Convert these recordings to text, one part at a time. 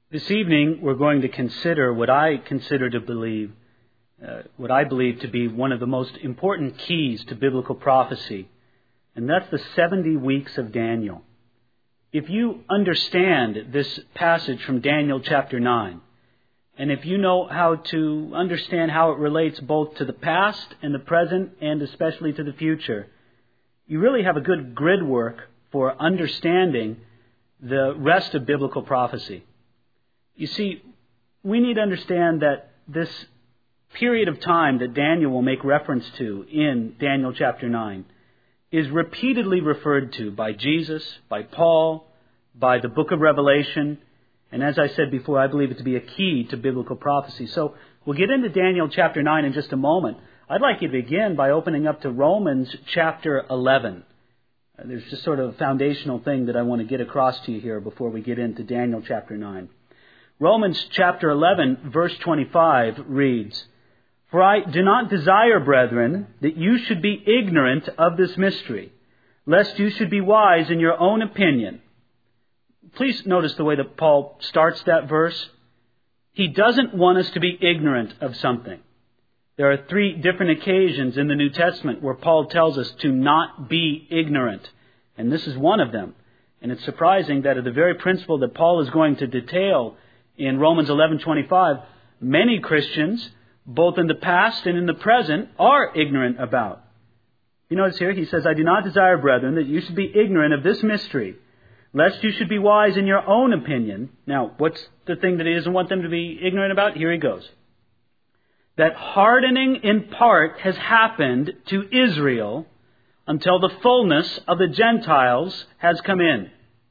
This evening, we're going to consider what I believe to be one of the most important keys to biblical prophecy, and that's the 70 weeks of Daniel. If you understand this passage from Daniel chapter 9, and if you know how to understand how it relates both to the past and the present and especially to the future, you really have a good grid work for understanding the rest of biblical prophecy. You see, we need to understand that this period of time that Daniel will make reference to in Daniel chapter 9 is repeatedly referred to by Jesus, by Paul, by the book of Revelation, and as I said before, I believe it to be a key to biblical prophecy. So we'll get into Daniel chapter 9 in just a moment. I'd like you to begin by opening up to Romans chapter 11. There's just sort of a foundational thing that I want to get across to you here before we get into Daniel chapter 9. Romans chapter 11, verse 25 reads, "For I do not desire, brethren, that you should be ignorant of this mystery, lest you should be wise in your own opinion." Please notice the way that Paul starts that verse. He doesn't want us to be ignorant of something. There are 3 different occasions in the New Testament where Paul tells us to not be ignorant, and this is one of them. And it's surprising that of the very principle that Paul is going to detail in Romans 11:25, many Christians, both in the past and in the present, are ignorant about. You notice here, he says, "I do not desire, brethren, that you should be ignorant of this mystery, lest you should be wise in your own opinion." Now, what's the thing that he doesn't want them to be ignorant about? Here he goes. "That hardening in part has happened to Israel until the fullness of the Gentiles has come in."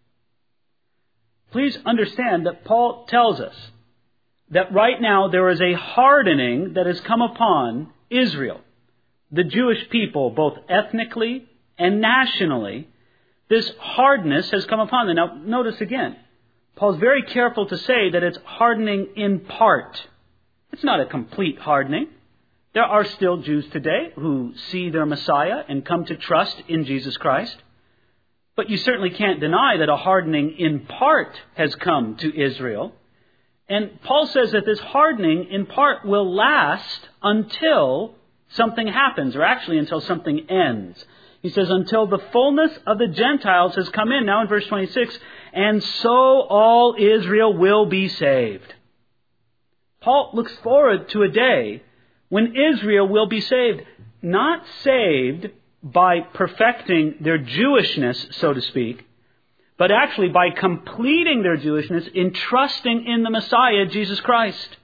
Please understand that Paul tells us that right now there is a hardening that has come upon Israel, the Jewish people, both ethnically and nationally. This hardness has come upon them. Now, notice again, Paul's very careful to say that it's hardening in part. It's not a complete hardening. There are still Jews today who see their Messiah and come to trust in Jesus Christ. But you certainly can't deny that a hardening in part has come to Israel. And Paul says that this hardening in part will last until something happens, or actually until something ends. He says, until the fullness of the Gentiles has come in. Now in verse 26, "And so all Israel will be saved." Paul looks forward to a day when Israel will be saved. Not saved by perfecting their Jewishness, so to speak, but actually by completing their Jewishness in trusting in the Messiah, Jesus Christ.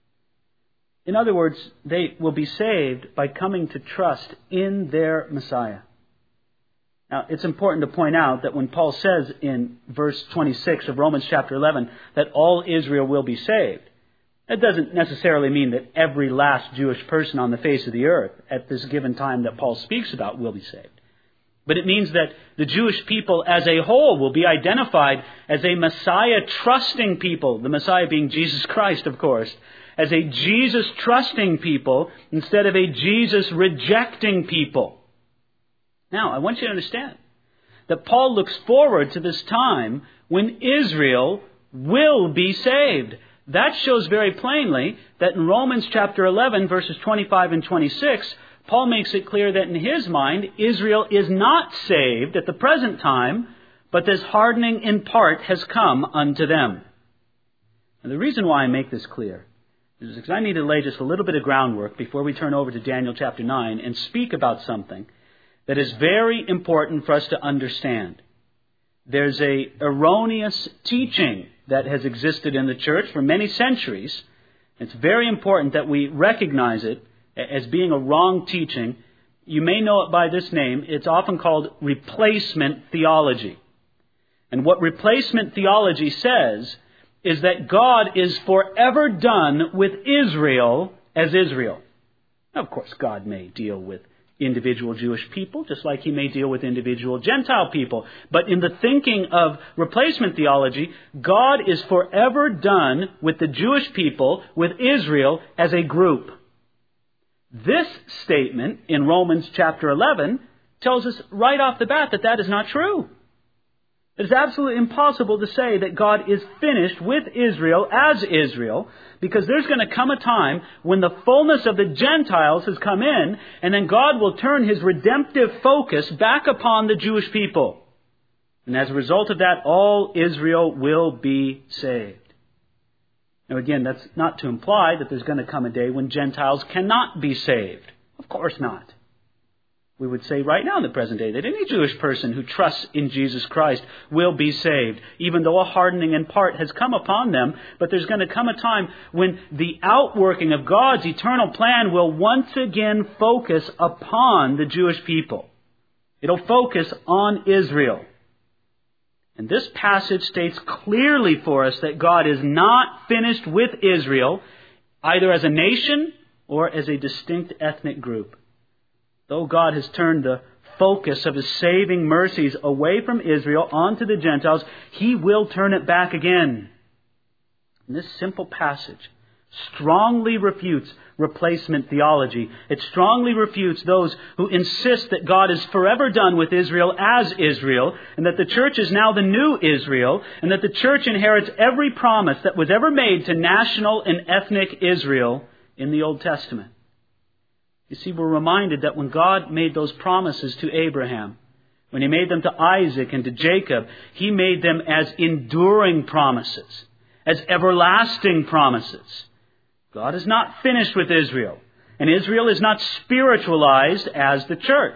In other words, they will be saved by coming to trust in their Messiah. Now, it's important to point out that when Paul says in verse 26 of Romans chapter 11 that all Israel will be saved, that doesn't necessarily mean that every last Jewish person on the face of the earth at this given time that Paul speaks about will be saved. But it means that the Jewish people as a whole will be identified as a Messiah-trusting people, the Messiah being Jesus Christ, of course, as a Jesus-trusting people instead of a Jesus-rejecting people. Now, I want you to understand that Paul looks forward to this time when Israel will be saved. That shows very plainly that in Romans chapter 11, verses 25 and 26, Paul makes it clear that in his mind, Israel is not saved at the present time, but this hardening in part has come unto them. And the reason why I make this clear is because I need to lay just a little bit of groundwork before we turn over to Daniel chapter 9 and speak about something that is very important for us to understand. There's a erroneous teaching that has existed in the church for many centuries. It's very important that we recognize it as being a wrong teaching. You may know it by this name. It's often called replacement theology. And what replacement theology says is that God is forever done with Israel as Israel. Now, of course, God may deal with individual Jewish people, just like he may deal with individual Gentile people. But in the thinking of replacement theology, God is forever done with the Jewish people, with Israel as a group. This statement in Romans chapter 11 tells us right off the bat that that is not true. It is absolutely impossible to say that God is finished with Israel as Israel, because there's going to come a time when the fullness of the Gentiles has come in, and then God will turn His redemptive focus back upon the Jewish people. And as a result of that, all Israel will be saved. Now again, that's not to imply that there's going to come a day when Gentiles cannot be saved. Of course not. We would say right now in the present day that any Jewish person who trusts in Jesus Christ will be saved, even though a hardening in part has come upon them. But there's going to come a time when the outworking of God's eternal plan will once again focus upon the Jewish people. It'll focus on Israel. And this passage states clearly for us that God is not finished with Israel, either as a nation or as a distinct ethnic group. Though God has turned the focus of His saving mercies away from Israel onto the Gentiles, He will turn it back again. And this simple passage strongly refutes replacement theology. It strongly refutes those who insist that God is forever done with Israel as Israel, and that the church is now the new Israel, and that the church inherits every promise that was ever made to national and ethnic Israel in the Old Testament. You see, we're reminded that when God made those promises to Abraham, when He made them to Isaac and to Jacob, He made them as enduring promises, as everlasting promises. God is not finished with Israel, and Israel is not spiritualized as the church.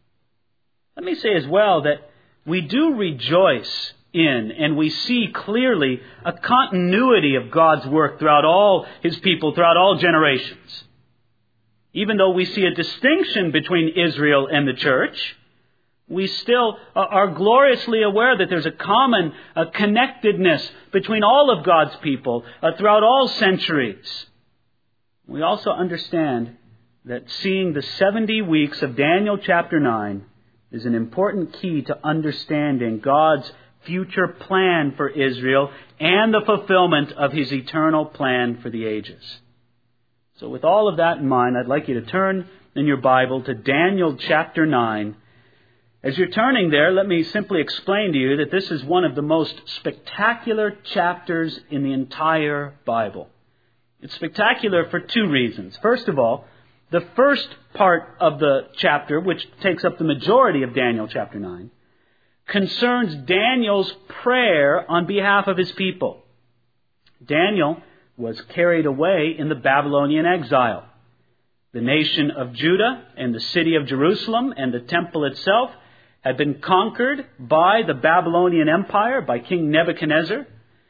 Let me say as well that we do rejoice in, and we see clearly, a continuity of God's work throughout all His people, throughout all generations. Even though we see a distinction between Israel and the church, we still are gloriously aware that there's a common connectedness between all of God's people throughout all centuries. We also understand that seeing the 70 weeks of Daniel chapter 9 is an important key to understanding God's future plan for Israel and the fulfillment of His eternal plan for the ages. So with all of that in mind, I'd like you to turn in your Bible to Daniel chapter 9. As you're turning there, let me simply explain to you that this is one of the most spectacular chapters in the entire Bible. It's spectacular for two reasons. First of all, the first part of the chapter, which takes up the majority of Daniel chapter 9, concerns Daniel's prayer on behalf of his people. Daniel was carried away in the Babylonian exile. The nation of Judah and the city of Jerusalem and the temple itself had been conquered by the Babylonian Empire, by King Nebuchadnezzar,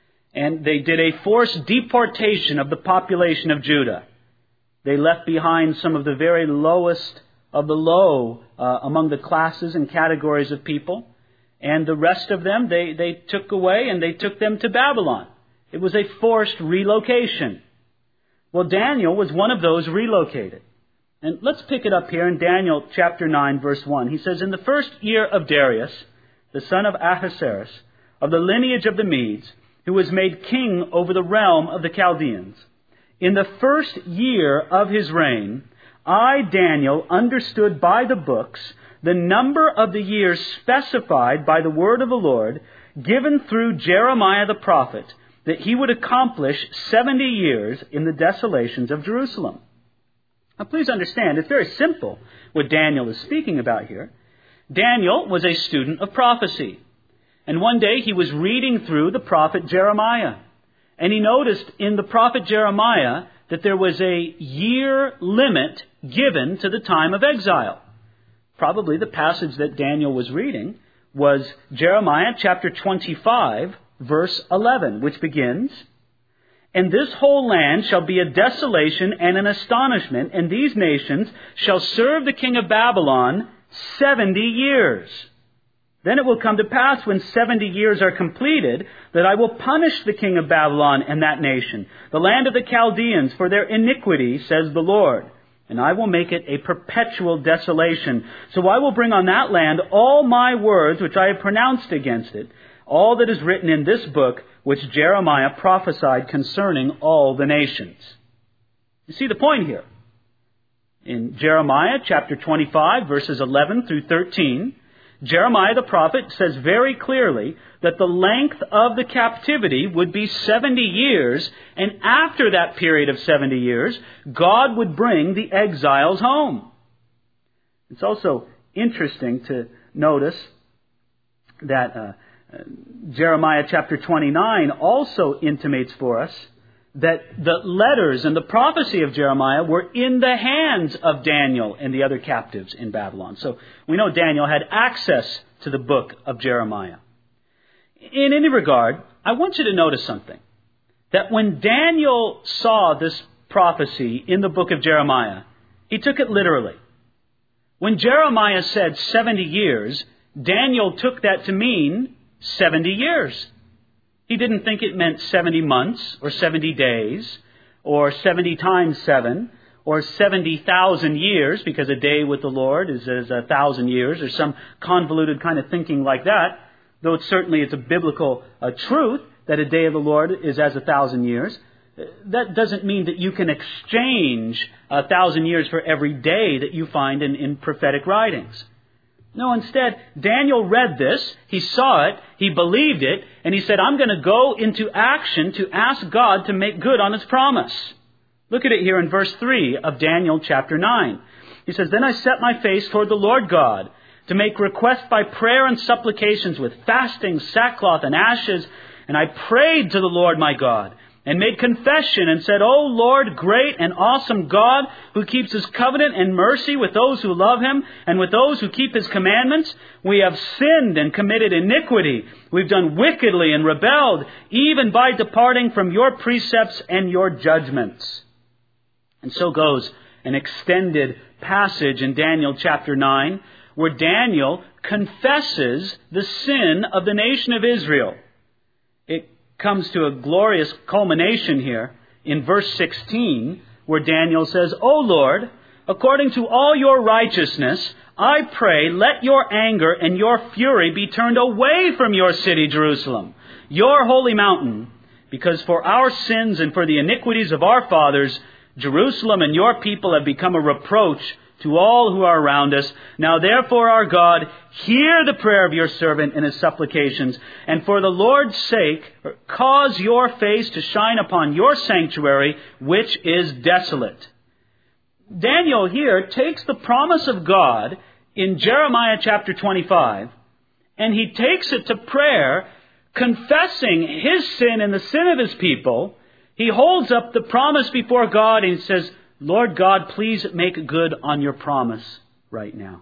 and they did a forced deportation of the population of Judah. They left behind some of the very lowest of the low among the classes and categories of people, and the rest of them they took away and they took them to Babylon. It was a forced relocation. Well, Daniel was one of those relocated. And let's pick it up here in Daniel chapter 9, verse 1. He says, "In the first year of Darius, the son of Ahasuerus, of the lineage of the Medes, who was made king over the realm of the Chaldeans, in the first year of his reign, I, Daniel, understood by the books the number of the years specified by the word of the Lord, given through Jeremiah the prophet, that he would accomplish 70 years in the desolations of Jerusalem." Now please understand, it's very simple what Daniel is speaking about here. Daniel was a student of prophecy. And one day he was reading through the prophet Jeremiah. And he noticed in the prophet Jeremiah that there was a year limit given to the time of exile. Probably the passage that Daniel was reading was Jeremiah chapter 25, verse 11, which begins, "And this whole land shall be a desolation and an astonishment, and these nations shall serve the king of Babylon 70 years. Then it will come to pass when 70 years are completed that I will punish the king of Babylon and that nation, the land of the Chaldeans, for their iniquity, says the Lord. And I will make it a perpetual desolation. So I will bring on that land all my words which I have pronounced against it, all that is written in this book which Jeremiah prophesied concerning all the nations." You see the point here. In Jeremiah chapter 25, verses 11 through 13, Jeremiah the prophet says very clearly that the length of the captivity would be 70 years, and after that period of 70 years, God would bring the exiles home. It's also interesting to notice that Jeremiah chapter 29 also intimates for us that the letters and the prophecy of Jeremiah were in the hands of Daniel and the other captives in Babylon. So we know Daniel had access to the book of Jeremiah. In any regard, I want you to notice something. That when Daniel saw this prophecy in the book of Jeremiah, he took it literally. When Jeremiah said 70 years, Daniel took that to mean 70 years. He didn't think it meant 70 months or 70 days or 70 times 7 or 70,000 years, because a day with the Lord is as 1,000 years, or some convoluted kind of thinking like that, though it certainly is a biblical truth that a day of the Lord is as 1,000 years. That doesn't mean that you can exchange 1,000 years for every day that you find in prophetic writings. No, instead, Daniel read this, he saw it, he believed it, and he said, I'm going to go into action to ask God to make good on His promise. Look at it here in verse 3 of Daniel chapter 9. He says, Then I set my face toward the Lord God to make request by prayer and supplications with fasting, sackcloth, and ashes, and I prayed to the Lord my God, and made confession and said, O Lord, great and awesome God, who keeps His covenant and mercy with those who love Him and with those who keep His commandments, we have sinned and committed iniquity. We've done wickedly and rebelled, even by departing from your precepts and your judgments. And so goes an extended passage in Daniel chapter 9, where Daniel confesses the sin of the nation of Israel. It comes to a glorious culmination here in verse 16, where Daniel says, O Lord, according to all your righteousness, I pray, let your anger and your fury be turned away from your city, Jerusalem, your holy mountain, because for our sins and for the iniquities of our fathers, Jerusalem and your people have become a reproach to all who are around us. Now therefore, our God, hear the prayer of your servant and his supplications, and for the Lord's sake, cause your face to shine upon your sanctuary, which is desolate. Daniel here takes the promise of God in Jeremiah chapter 25, and he takes it to prayer, confessing his sin and the sin of his people. He holds up the promise before God and he says, Lord God, please make good on your promise right now.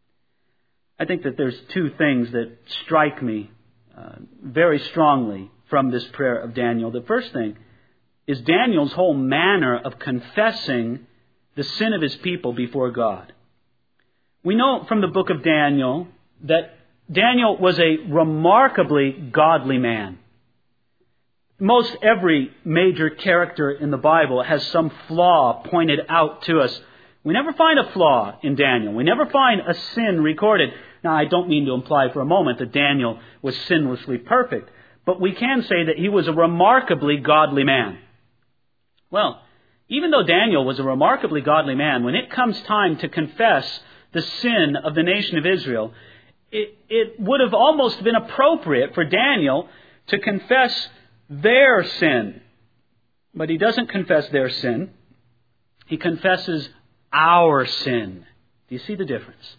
I think that there's two things that strike me very strongly from this prayer of Daniel. The first thing is Daniel's whole manner of confessing the sin of his people before God. We know from the book of Daniel that Daniel was a remarkably godly man. Most every major character in the Bible has some flaw pointed out to us. We never find a flaw in Daniel. We never find a sin recorded. Now, I don't mean to imply for a moment that Daniel was sinlessly perfect, but we can say that he was a remarkably godly man. Well, even though Daniel was a remarkably godly man, when it comes time to confess the sin of the nation of Israel, it would have almost been appropriate for Daniel to confess their sin. But he doesn't confess their sin. He confesses our sin. Do you see the difference?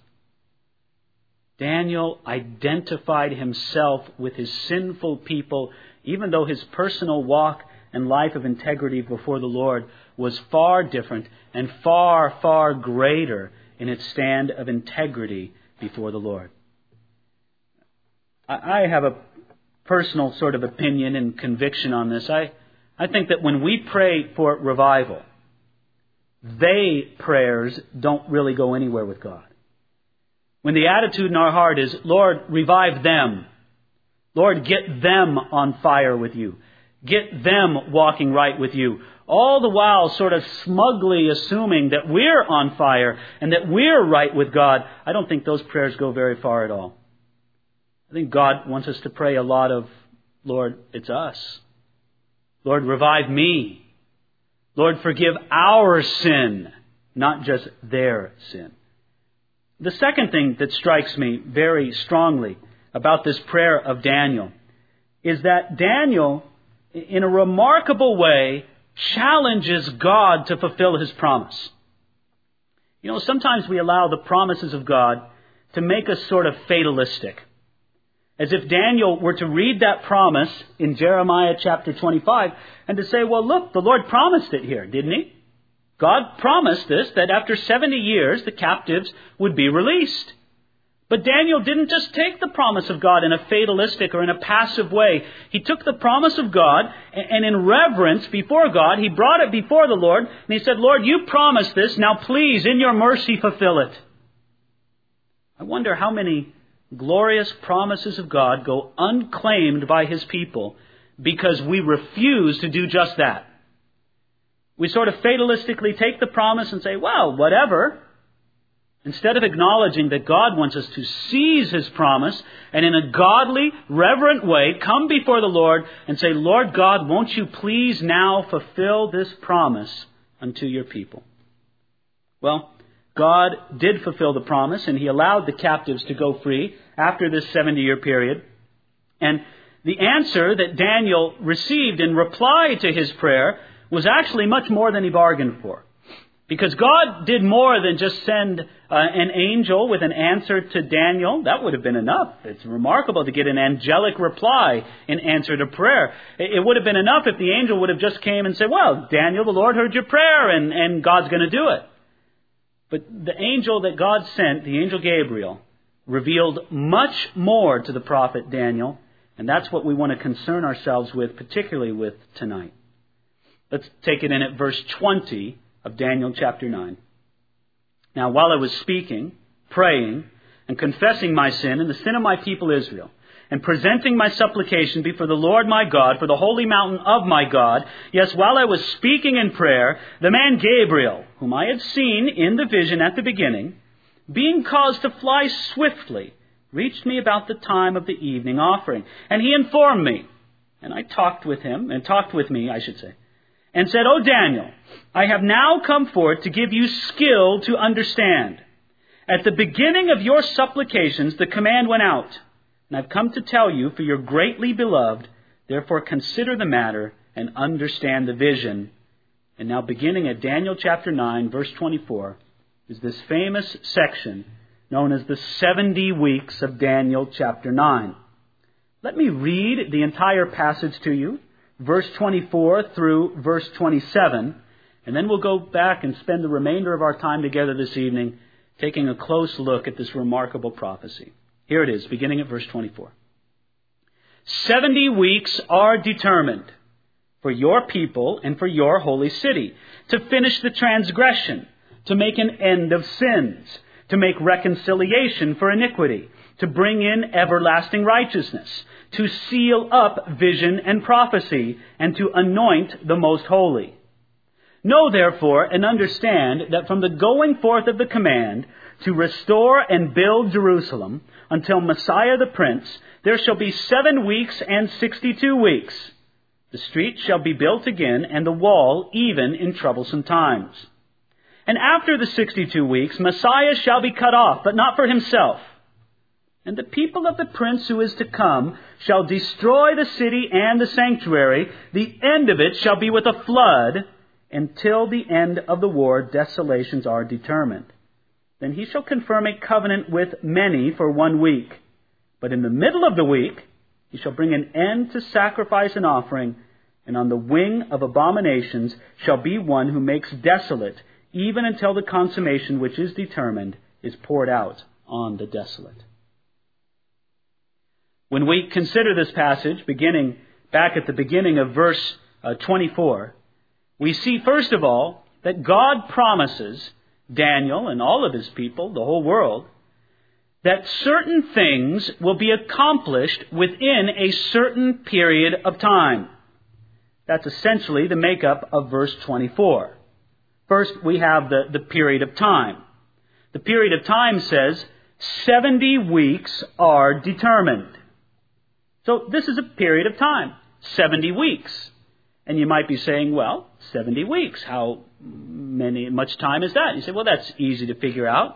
Daniel identified himself with his sinful people, even though his personal walk and life of integrity before the Lord was far different and far, far greater in its stand of integrity before the Lord. I have a personal sort of opinion and conviction on this. I think that when we pray for revival, prayers don't really go anywhere with God. When the attitude in our heart is, Lord, revive them. Lord, get them on fire with you. Get them walking right with you. All the while sort of smugly assuming that we're on fire and that we're right with God, I don't think those prayers go very far at all. I think God wants us to pray a lot of, Lord, it's us. Lord, revive me. Lord, forgive our sin, not just their sin. The second thing that strikes me very strongly about this prayer of Daniel is that Daniel, in a remarkable way, challenges God to fulfill His promise. You know, sometimes we allow the promises of God to make us sort of fatalistic. As if Daniel were to read that promise in Jeremiah chapter 25 and to say, well, look, the Lord promised it here, didn't He? God promised this, that after 70 years the captives would be released. But Daniel didn't just take the promise of God in a fatalistic or in a passive way. He took the promise of God and in reverence before God, he brought it before the Lord and he said, Lord, you promised this, now please in your mercy fulfill it. I wonder how many glorious promises of God go unclaimed by His people because we refuse to do just that. We sort of fatalistically take the promise and say, well, whatever. Instead of acknowledging that God wants us to seize His promise and in a godly, reverent way come before the Lord and say, Lord God, won't you please now fulfill this promise unto your people? Well, God did fulfill the promise and He allowed the captives to go free after this 70-year period. And the answer that Daniel received in reply to his prayer was actually much more than he bargained for. Because God did more than just send an angel with an answer to Daniel. That would have been enough. It's remarkable to get an angelic reply in answer to prayer. It would have been enough if the angel would have just came and said, well, Daniel, the Lord heard your prayer and God's going to do it. But the angel that God sent, the angel Gabriel, revealed much more to the prophet Daniel. And that's what we want to concern ourselves with, particularly with tonight. Let's take it in at verse 20 of Daniel chapter 9. Now, while I was speaking, praying, and confessing my sin and the sin of my people Israel, and presenting my supplication before the Lord my God for the holy mountain of my God, yes, while I was speaking in prayer, the man Gabriel, whom I had seen in the vision at the beginning, being caused to fly swiftly, reached me about the time of the evening offering. And he informed me, and I talked with me, and said, O Daniel, I have now come forth to give you skill to understand. At the beginning of your supplications, the command went out, and I've come to tell you, for you're greatly beloved, therefore consider the matter and understand the vision. And now beginning at Daniel chapter 9, verse 24, is this famous section known as the 70 weeks of Daniel chapter 9. Let me read the entire passage to you, verse 24 through verse 27, and then we'll go back and spend the remainder of our time together this evening taking a close look at this remarkable prophecy. Here it is, beginning at verse 24. 70 weeks are determined for your people and for your holy city, to finish the transgression, to make an end of sins, to make reconciliation for iniquity, to bring in everlasting righteousness, to seal up vision and prophecy, and to anoint the most holy. Know therefore and understand that from the going forth of the command to restore and build Jerusalem until Messiah the Prince, there shall be 7 weeks and 62 weeks. The street shall be built again, and the wall even in troublesome times. And after the 62 weeks, Messiah shall be cut off, but not for himself. And the people of the prince who is to come shall destroy the city and the sanctuary. The end of it shall be with a flood. Until the end of the war, desolations are determined. Then he shall confirm a covenant with many for 1 week. But in the middle of the week, he shall bring an end to sacrifice and offering. And on the wing of abominations shall be one who makes desolate, even until the consummation which is determined is poured out on the desolate. When we consider this passage, beginning back at the beginning of verse 24, we see, first of all, that God promises Daniel and all of his people, the whole world, that certain things will be accomplished within a certain period of time. That's essentially the makeup of verse 24. First, we have the period of time. The period of time says 70 weeks are determined. So this is a period of time, 70 weeks. And you might be saying, well, 70 weeks, how much time is that? You say, well, that's easy to figure out.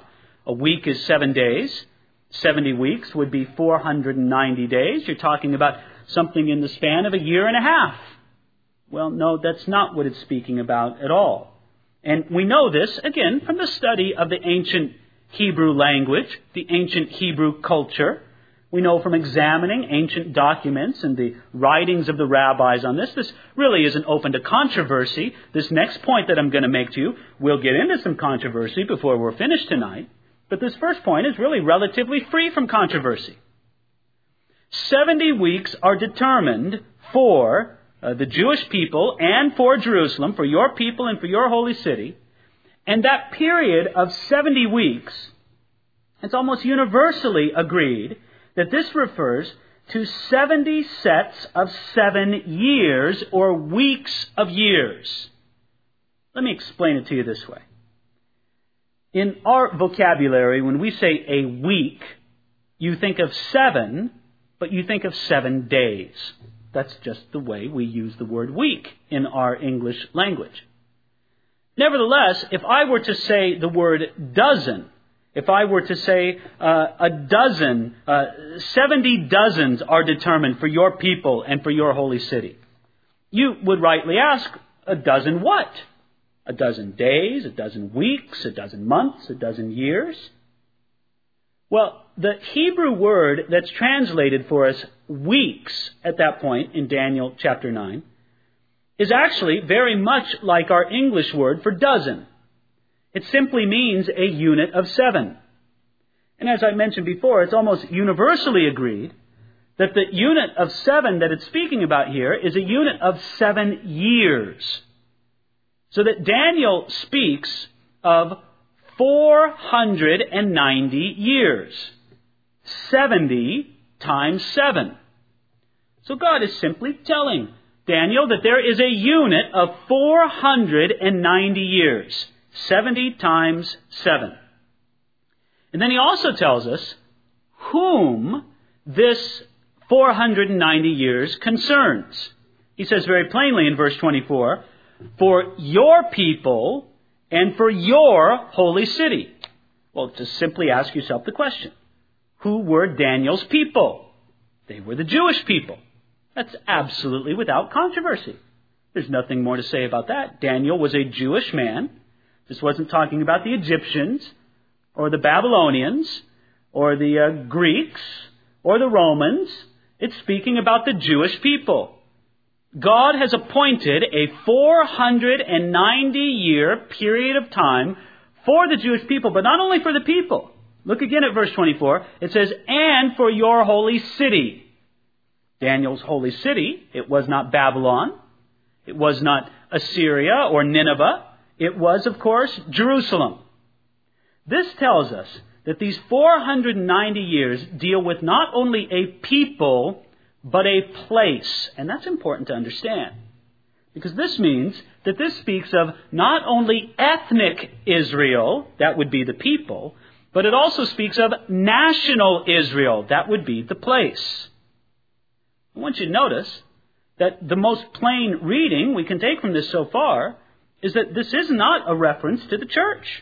A week is 7 days. 70 weeks would be 490 days. You're talking about something in the span of a year and a half. Well, no, that's not what it's speaking about at all. And we know this, again, from the study of the ancient Hebrew language, the ancient Hebrew culture. We know from examining ancient documents and the writings of the rabbis on this. This really isn't open to controversy. This next point that I'm going to make to you, we'll get into some controversy before we're finished tonight. But this first point is really relatively free from controversy. 70 weeks are determined for the Jewish people and for Jerusalem, for your people and for your holy city. And that period of 70 weeks, it's almost universally agreed that this refers to 70 sets of 7 years or weeks of years. Let me explain it to you this way. In our vocabulary, when we say a week, you think of 7, but you think of 7 days. That's just the way we use the word week in our English language. Nevertheless, if I were to say the word dozen, if I were to say a dozen, 70 dozens are determined for your people and for your holy city, you would rightly ask, a dozen what? A dozen days, a dozen weeks, a dozen months, a dozen years? Well, the Hebrew word that's translated for us weeks at that point in Daniel chapter 9 is actually very much like our English word for dozen. It simply means a unit of 7. And as I mentioned before, it's almost universally agreed that the unit of 7 that it's speaking about here is a unit of 7 years. So that Daniel speaks of 490 years. 70 times 7. So God is simply telling Daniel that there is a unit of 490 years. 70 times 7. And then he also tells us whom this 490 years concerns. He says very plainly in verse 24, for your people and for your holy city. Well, just simply ask yourself the question. Who were Daniel's people? They were the Jewish people. That's absolutely without controversy. There's nothing more to say about that. Daniel was a Jewish man. This wasn't talking about the Egyptians or the Babylonians or the Greeks or the Romans. It's speaking about the Jewish people. God has appointed a 490-year period of time for the Jewish people, but not only for the people. Look again at verse 24. It says, and for your holy city. Daniel's holy city, it was not Babylon. It was not Assyria or Nineveh. It was, of course, Jerusalem. This tells us that these 490 years deal with not only a people, but a place. And that's important to understand. Because this means that this speaks of not only ethnic Israel, that would be the people, but it also speaks of national Israel, that would be the place. I want you to notice that the most plain reading we can take from this so far is that this is not a reference to the church.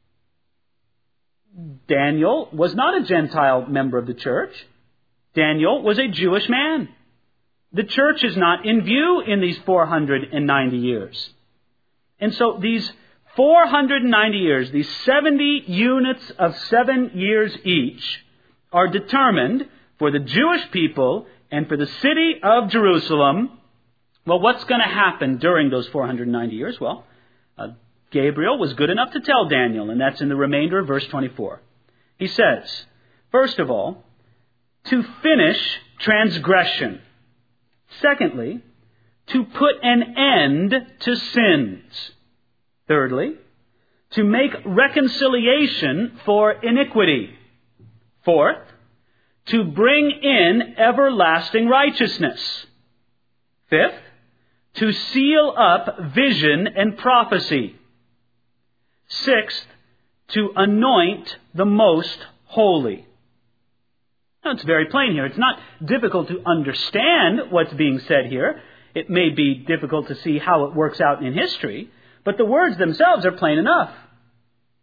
Daniel was not a Gentile member of the church. Daniel was a Jewish man. The church is not in view in these 490 years. And so these 490 years, these 70 units of 7 years each, are determined for the Jewish people and for the city of Jerusalem. Well, what's going to happen during those 490 years? Well, Gabriel was good enough to tell Daniel, and that's in the remainder of verse 24. He says, first of all, to finish transgression. Secondly, to put an end to sins. Thirdly, to make reconciliation for iniquity. Fourth, to bring in everlasting righteousness. Fifth, to seal up vision and prophecy. Sixth, to anoint the most holy. Now, it's very plain here. It's not difficult to understand what's being said here. It may be difficult to see how it works out in history, but the words themselves are plain enough.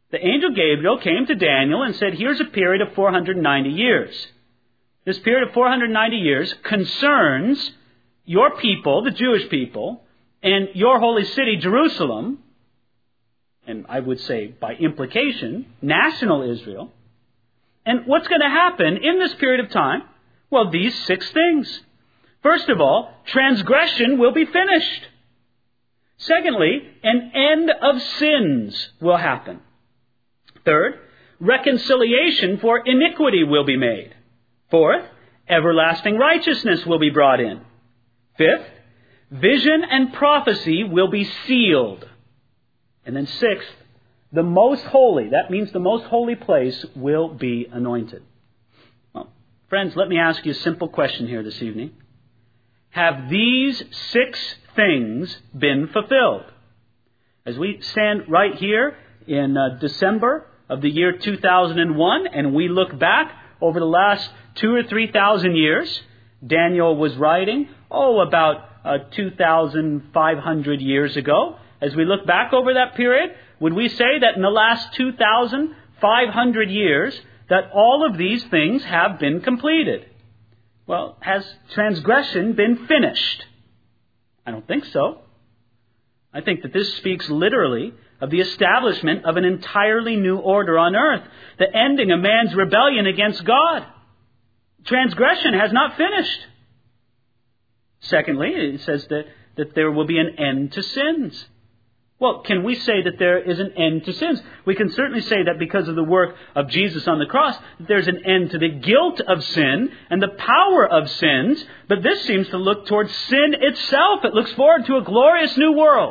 The angel Gabriel came to Daniel and said, here's a period of 490 years. This period of 490 years concerns your people, the Jewish people, and your holy city, Jerusalem, and I would say by implication, national Israel. And what's going to happen in this period of time? Well, these 6 things. First of all, transgression will be finished. Secondly, an end of sins will happen. Third, reconciliation for iniquity will be made. Fourth, everlasting righteousness will be brought in. Fifth, vision and prophecy will be sealed. And then sixth, the most holy, that means the most holy place, will be anointed. Well, friends, let me ask you a simple question here this evening. Have these 6 things been fulfilled? As we stand right here in December of the year 2001, and we look back over the last 2,000 or 3,000 years, Daniel was writing, about 2,500 years ago. As we look back over that period, would we say that in the last 2,500 years that all of these things have been completed? Well, has transgression been finished? I don't think so. I think that this speaks literally of the establishment of an entirely new order on earth, the ending of man's rebellion against God. Transgression has not finished. Secondly, it says that there will be an end to sins. Well, can we say that there is an end to sins? We can certainly say that because of the work of Jesus on the cross, that there's an end to the guilt of sin and the power of sins. But this seems to look towards sin itself. It looks forward to a glorious new world.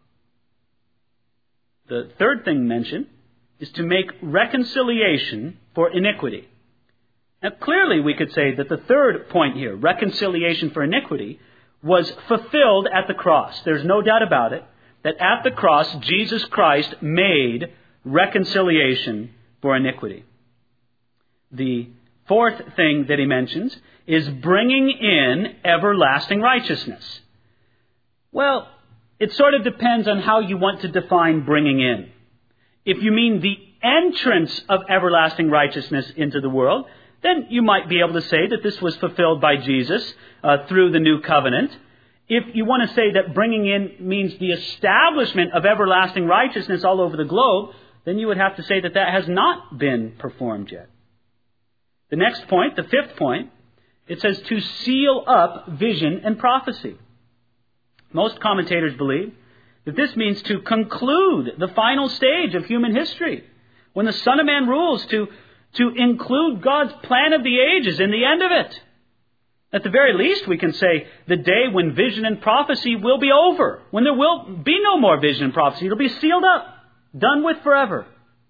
The third thing mentioned is to make reconciliation for iniquity. Now, clearly we could say that the third point here, reconciliation for iniquity, was fulfilled at the cross. There's no doubt about it. That at the cross, Jesus Christ made reconciliation for iniquity. The fourth thing that he mentions is bringing in everlasting righteousness. Well, it sort of depends on how you want to define bringing in. If you mean the entrance of everlasting righteousness into the world, then you might be able to say that this was fulfilled by Jesus through the new covenant. If you want to say that bringing in means the establishment of everlasting righteousness all over the globe, then you would have to say that that has not been performed yet. The next point, the fifth point, it says to seal up vision and prophecy. Most commentators believe that this means to conclude the final stage of human history, when the Son of Man rules, to include God's plan of the ages in the end of it. At the very least, we can say the day when vision and prophecy will be over, when there will be no more vision and prophecy. It'll be sealed up, done with forever.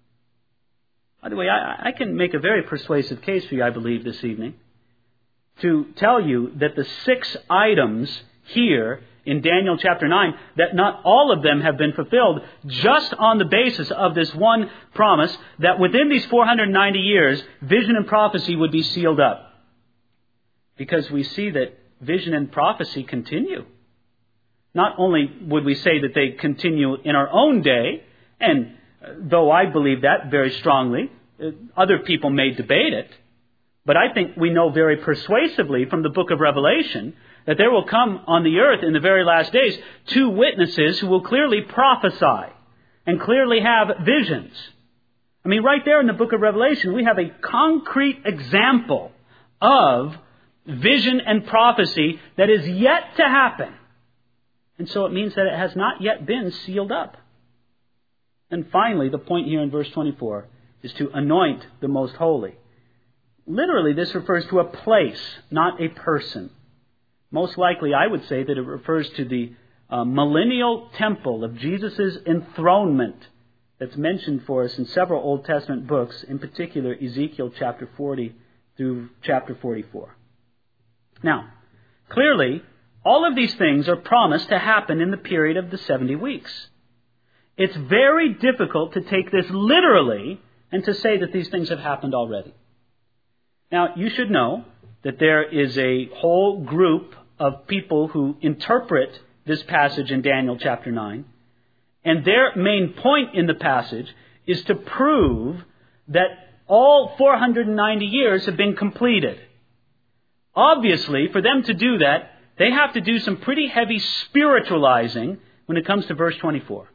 By the way, I can make a very persuasive case for you, I believe, this evening, to tell you that the 6 items here in Daniel chapter 9, that not all of them have been fulfilled just on the basis of this one promise that within these 490 years, vision and prophecy would be sealed up. Because we see that vision and prophecy continue. Not only would we say that they continue in our own day, and though I believe that very strongly, other people may debate it, but I think we know very persuasively from the book of Revelation that there will come on the earth in the very last days 2 witnesses who will clearly prophesy and clearly have visions. I mean, right there in the book of Revelation, we have a concrete example of vision and prophecy that is yet to happen. And so it means that it has not yet been sealed up. And finally, the point here in verse 24 is to anoint the most holy. Literally, this refers to a place, not a person. Most likely, I would say that it refers to the millennial temple of Jesus' enthronement that's mentioned for us in several Old Testament books, in particular Ezekiel chapter 40 through chapter 44. Now, clearly, all of these things are promised to happen in the period of the 70 weeks. It's very difficult to take this literally and to say that these things have happened already. Now, you should know that there is a whole group of people who interpret this passage in Daniel chapter 9, and their main point in the passage is to prove that all 490 years have been completed. Obviously, for them to do that, they have to do some pretty heavy spiritualizing when it comes to verse 24.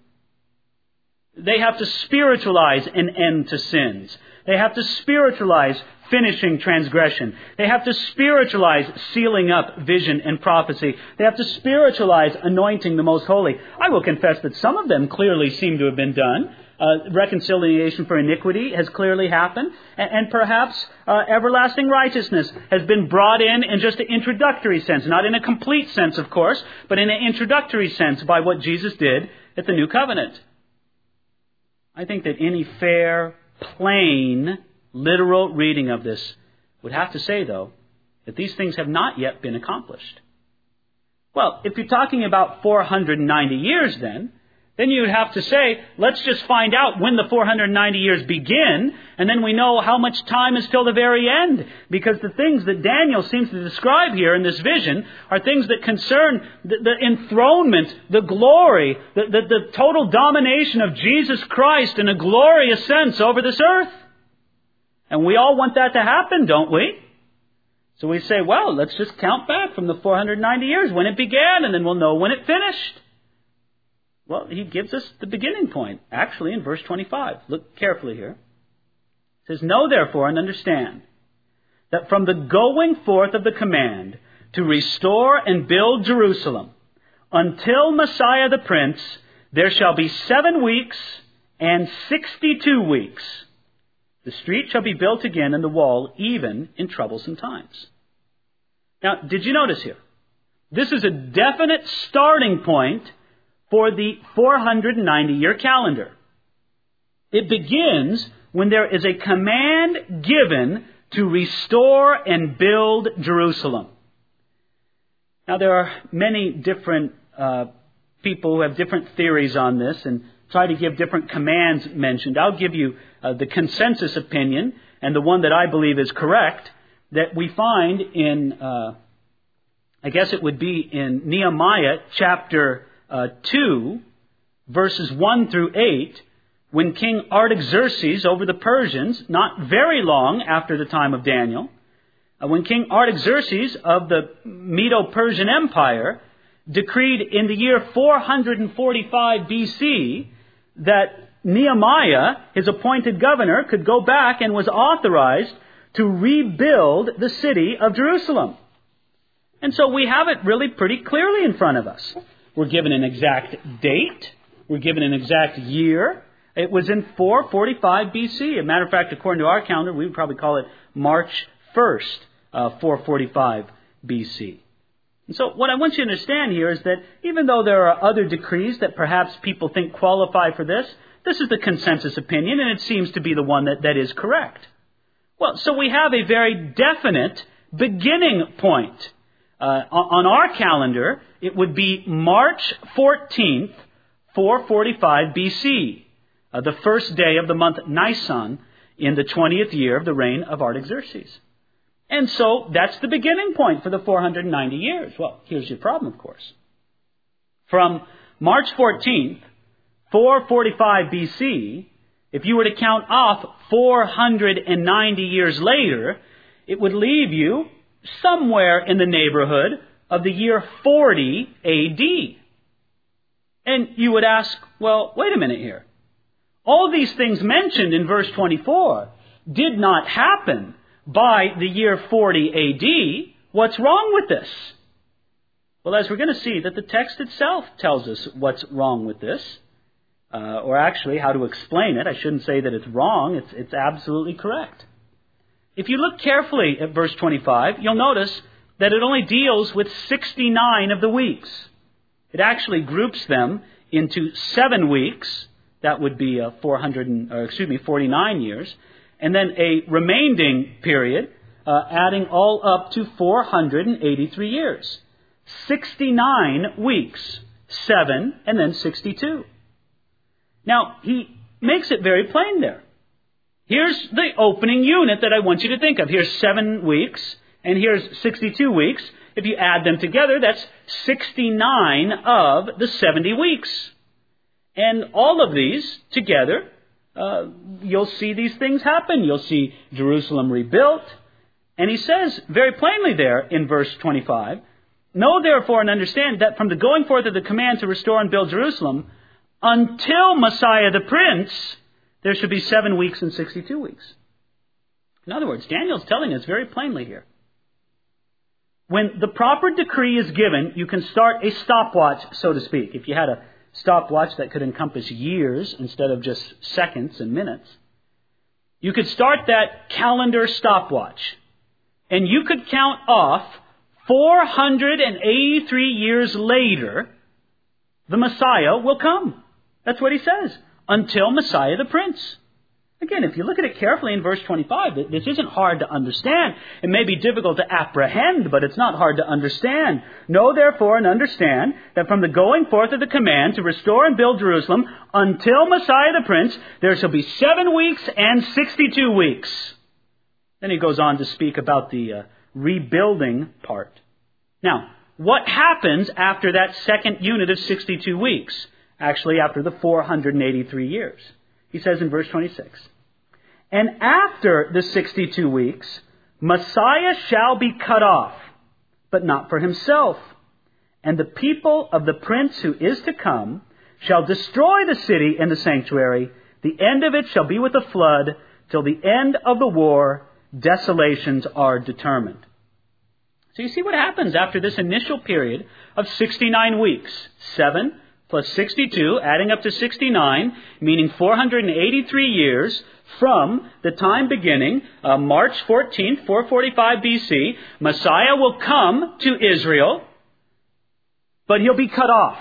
They have to spiritualize an end to sins. They have to spiritualize finishing transgression. They have to spiritualize sealing up vision and prophecy. They have to spiritualize anointing the most holy. I will confess that some of them clearly seem to have been done. Reconciliation for iniquity has clearly happened. And perhaps everlasting righteousness has been brought in just an introductory sense. Not in a complete sense, of course, but in an introductory sense by what Jesus did at the New Covenant. I think that any fair, plain, literal reading of this would have to say, though, that these things have not yet been accomplished. Well, if you're talking about 490 years then you would have to say, let's just find out when the 490 years begin, and then we know how much time is till the very end. Because the things that Daniel seems to describe here in this vision are things that concern the enthronement, the glory, the total domination of Jesus Christ in a glorious sense over this earth. And we all want that to happen, don't we? So we say, well, let's just count back from the 490 years, when it began, and then we'll know when it finished. Well, he gives us the beginning point, actually, in verse 25. Look carefully here. It says, "Know therefore and understand that from the going forth of the command to restore and build Jerusalem until Messiah the Prince, there shall be 7 weeks and 62 weeks. The street shall be built again and the wall even in troublesome times." Now, did you notice here? This is a definite starting point for the 490-year calendar. It begins when there is a command given to restore and build Jerusalem. Now, there are many different people who have different theories on this and try to give different commands mentioned. I'll give you the consensus opinion, and the one that I believe is correct, that we find in, I guess it would be in Nehemiah chapter 2, verses 1 through 8, when King Artaxerxes over the Persians, not very long after the time of Daniel, when King Artaxerxes of the Medo-Persian Empire decreed in the year 445 BC that Nehemiah, his appointed governor, could go back and was authorized to rebuild the city of Jerusalem. And so we have it really pretty clearly in front of us. We're given an exact date. We're given an exact year. It was in 445 BC. As a matter of fact, according to our calendar, we would probably call it March 1st, 445 BC. And so what I want you to understand here is that even though there are other decrees that perhaps people think qualify for this is the consensus opinion, and it seems to be the one that is correct. Well, so we have a very definite beginning point. On our calendar, it would be March 14th, 445 BC, the first day of the month Nisan in the 20th year of the reign of Artaxerxes. And so that's the beginning point for the 490 years. Well, here's your problem, of course. From March 14th, 445 BC, if you were to count off 490 years later, it would leave you somewhere in the neighborhood of the year 40 AD. And you would ask, well, wait a minute here. All these things mentioned in verse 24 did not happen by the year 40 AD. What's wrong with this? Well, as we're going to see, that the text itself tells us what's wrong with this. Or actually, how to explain it. I shouldn't say that it's wrong. It's absolutely correct. If you look carefully at verse 25, you'll notice that it only deals with 69 of the weeks. It actually groups them into 7 weeks. That would be 49 years. And then a remaining period, adding all up to 483 years. 69 weeks, 7, and then 62. Now, he makes it very plain there. Here's the opening unit that I want you to think of. Here's 7 weeks, and here's 62 weeks. If you add them together, that's 69 of the 70 weeks. And all of these together you'll see these things happen. You'll see Jerusalem rebuilt. And he says very plainly there in verse 25, "Know therefore and understand that from the going forth of the command to restore and build Jerusalem until Messiah the Prince, there should be 7 weeks and 62 weeks." In other words, Daniel's telling us very plainly here. When the proper decree is given, you can start a stopwatch, so to speak. If you had a stopwatch that could encompass years instead of just seconds and minutes, you could start that calendar stopwatch. And you could count off 483 years later, the Messiah will come. That's what he says. Until Messiah the Prince. Again, if you look at it carefully in verse 25, this isn't hard to understand. It may be difficult to apprehend, but it's not hard to understand. "Know therefore and understand that from the going forth of the command to restore and build Jerusalem until Messiah the Prince, there shall be 7 weeks and 62 weeks. Then he goes on to speak about the rebuilding part. Now, what happens after that second unit of 62 weeks? Actually, after the 483 years. He says in verse 26, "And after the 62 weeks, Messiah shall be cut off, but not for himself. And the people of the prince who is to come shall destroy the city and the sanctuary. The end of it shall be with a flood. Till the end of the war, desolations are determined." So you see what happens after this initial period of 69 weeks. 7 plus 62, adding up to 69, meaning 483 years from the time beginning, March 14th, 445 BC, Messiah will come to Israel, but he'll be cut off.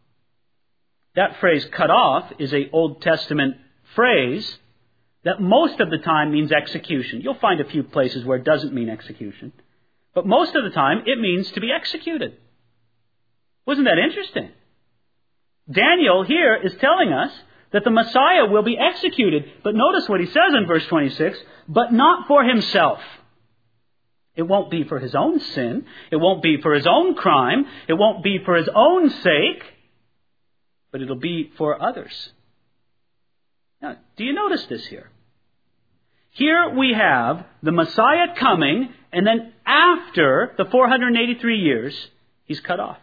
That phrase, cut off, is an Old Testament phrase that most of the time means execution. You'll find a few places where it doesn't mean execution. But most of the time, it means to be executed. Wasn't that interesting? Daniel here is telling us that the Messiah will be executed. But notice what he says in verse 26, "But not for himself." It won't be for his own sin. It won't be for his own crime. It won't be for his own sake. But it'll be for others. Now, do you notice this here? Here we have the Messiah coming, and then after the 483 years, he's cut off.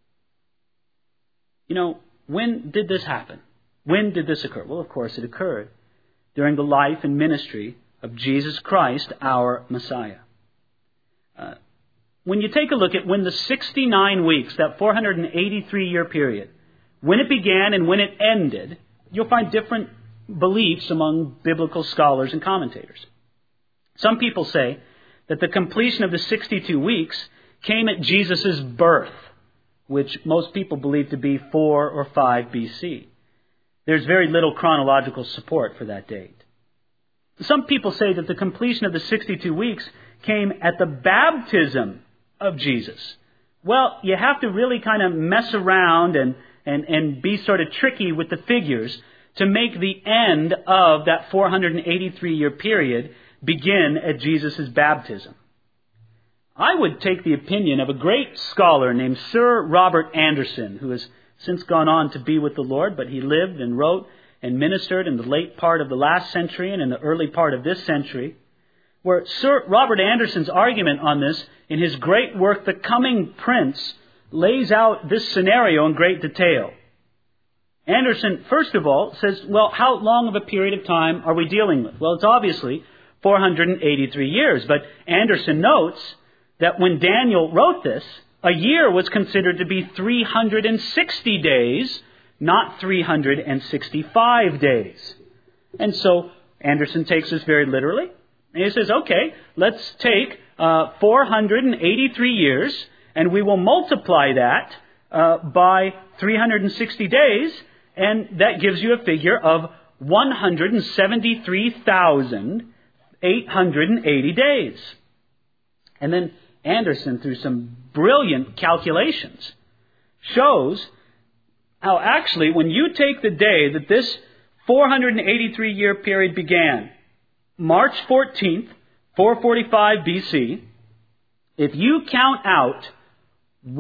You know, when did this happen? When did this occur? Well, of course, it occurred during the life and ministry of Jesus Christ, our Messiah. When you take a look at when the 69 weeks, that 483-year period, when it began and when it ended, you'll find different beliefs among biblical scholars and commentators. Some people say that the completion of the 62 weeks came at Jesus' birth, which most people believe to be 4 or 5 BC. There's very little chronological support for that date. Some people say that the completion of the 62 weeks came at the baptism of Jesus. Well, you have to really kind of mess around and be sort of tricky with the figures to make the end of that 483-year period begin at Jesus' baptism. I would take the opinion of a great scholar named Sir Robert Anderson, who has since gone on to be with the Lord, but he lived and wrote and ministered in the late part of the last century and in the early part of this century, where Sir Robert Anderson's argument on this, in his great work, The Coming Prince, lays out this scenario in great detail. Anderson, first of all, says, well, how long of a period of time are we dealing with? Well, it's obviously 483 years, but Anderson notes that when Daniel wrote this, a year was considered to be 360 days, not 365 days. And so Anderson takes this very literally. And he says, okay, let's take 483 years, and we will multiply that by 360 days, and that gives you a figure of 173,880 days. And then Anderson, through some brilliant calculations, shows how actually when you take the day that this 483-year period began, March 14th, 445 BC, if you count out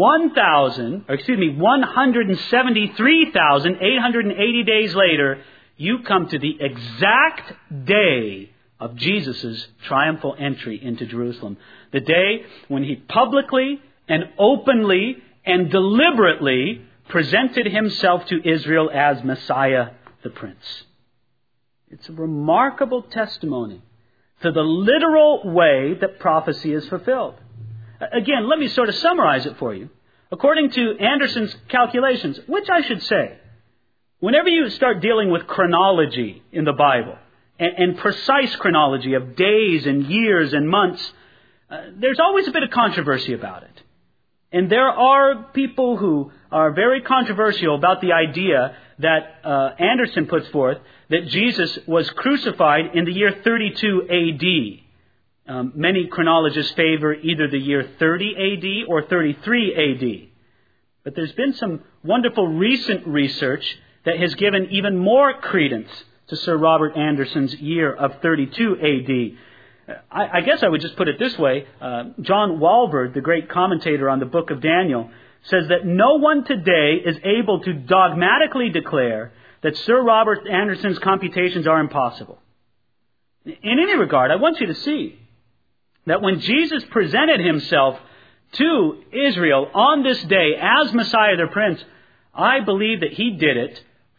173,880 days later, you come to the exact day of Jesus' triumphal entry into Jerusalem. The day when he publicly and openly and deliberately presented himself to Israel as Messiah the Prince. It's a remarkable testimony to the literal way that prophecy is fulfilled. Again, let me sort of summarize it for you. According to Anderson's calculations, which I should say, whenever you start dealing with chronology in the Bible, and precise chronology of days and years and months, there's always a bit of controversy about it. And there are people who are very controversial about the idea that Anderson puts forth, that Jesus was crucified in the year 32 A.D. Many chronologists favor either the year 30 A.D. or 33 A.D. But there's been some wonderful recent research that has given even more credence to Sir Robert Anderson's year of 32 A.D. I guess I would just put it this way. John Walvoord, the great commentator on the book of Daniel, says that no one today is able to dogmatically declare that Sir Robert Anderson's computations are impossible. In any regard, I want you to see that when Jesus presented himself to Israel on this day as Messiah the Prince, I believe that he did it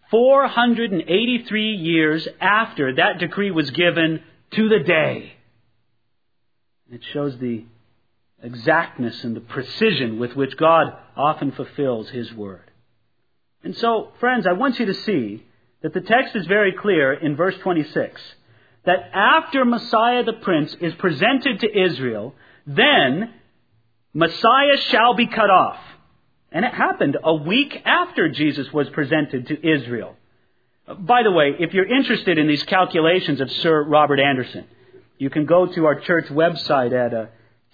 483 years after that decree was given to the day. It shows the exactness and the precision with which God often fulfills His Word. And so, friends, I want you to see that the text is very clear in verse 26, that after Messiah the Prince is presented to Israel, then Messiah shall be cut off. And it happened a week after Jesus was presented to Israel. By the way, if you're interested in these calculations of Sir Robert Anderson, you can go to our church website at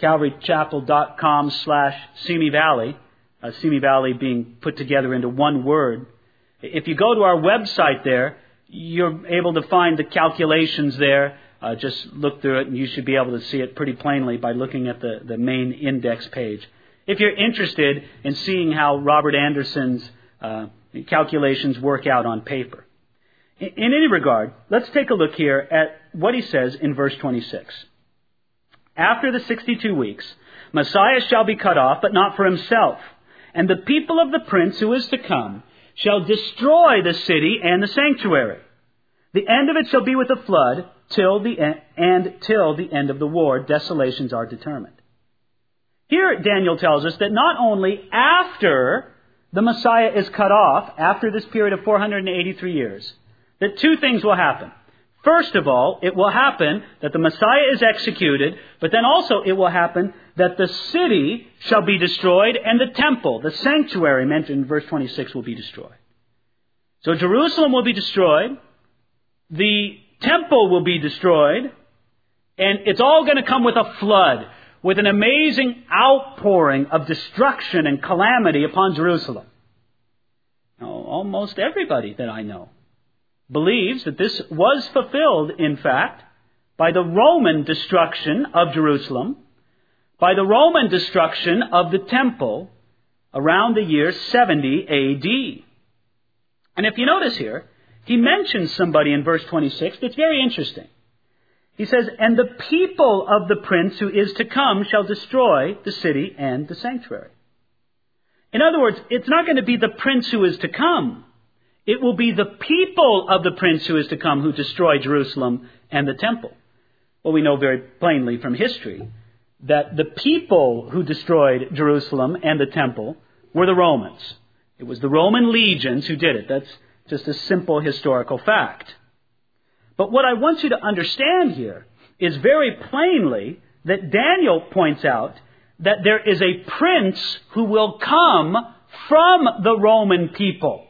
calvarychapel.com/Simi Valley, Simi Valley being put together into one word. If you go to our website there, you're able to find the calculations there. Just look through it and you should be able to see it pretty plainly by looking at the main index page. If you're interested in seeing how Robert Anderson's calculations work out on paper. In any regard, let's take a look here at what he says in verse 26. After the 62 weeks, Messiah shall be cut off, but not for himself. And the people of the prince who is to come shall destroy the city and the sanctuary. The end of it shall be with a flood, till the end of the war, desolations are determined. Here Daniel tells us that not only after the Messiah is cut off, after this period of 483 years, that two things will happen. First of all, it will happen that the Messiah is executed, but then also it will happen that the city shall be destroyed and the temple, the sanctuary mentioned in verse 26, will be destroyed. So Jerusalem will be destroyed, the temple will be destroyed, and it's all going to come with a flood, with an amazing outpouring of destruction and calamity upon Jerusalem. Now, almost everybody that I know believes that this was fulfilled, in fact, by the Roman destruction of Jerusalem, by the Roman destruction of the temple around the year 70 A.D. And if you notice here, he mentions somebody in verse 26 that's very interesting. He says, and the people of the prince who is to come shall destroy the city and the sanctuary. In other words, it's not going to be the prince who is to come. It will be the people of the prince who is to come who destroy Jerusalem and the temple. Well, we know very plainly from history that the people who destroyed Jerusalem and the temple were the Romans. It was the Roman legions who did it. That's just a simple historical fact. But what I want you to understand here is very plainly that Daniel points out that there is a prince who will come from the Roman people.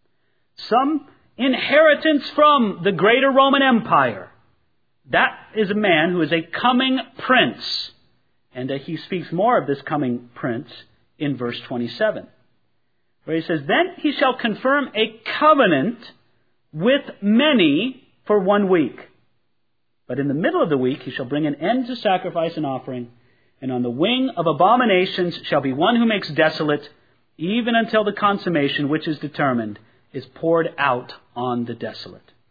Some inheritance from the greater Roman Empire. That is a man who is a coming prince. And he speaks more of this coming prince in verse 27. Where he says, then he shall confirm a covenant with many for 1 week. But in the middle of the week he shall bring an end to sacrifice and offering. And on the wing of abominations shall be one who makes desolate, even until the consummation which is determined is poured out on the desolate.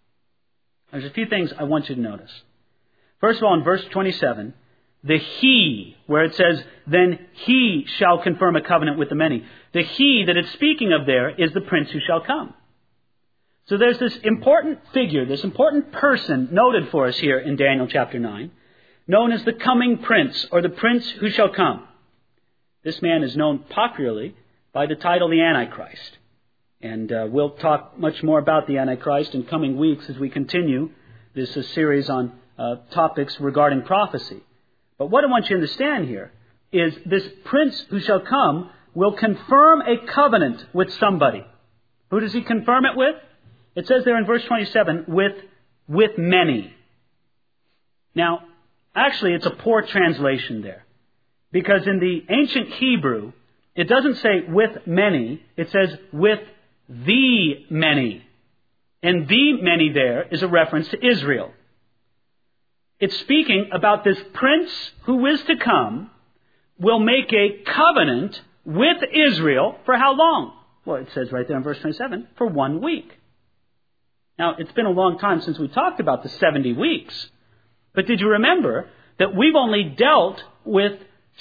There's a few things I want you to notice. First of all, in verse 27, the he, where it says, then he shall confirm a covenant with the many. The he that it's speaking of there is the prince who shall come. So there's this important figure, this important person noted for us here in Daniel chapter 9, known as the coming prince, or the prince who shall come. This man is known popularly by the title the Antichrist. And we'll talk much more about the Antichrist in coming weeks as we continue this series on topics regarding prophecy. But what I want you to understand here is this prince who shall come will confirm a covenant with somebody. Who does he confirm it with? It says there in verse 27, with many. Now, actually, it's a poor translation there. Because in the ancient Hebrew, it doesn't say with many, it says with the many. And the many there is a reference to Israel. It's speaking about this prince who is to come will make a covenant with Israel for how long? Well, it says right there in verse 27, for 1 week. Now, it's been a long time since we talked about the 70 weeks. But did you remember that we've only dealt with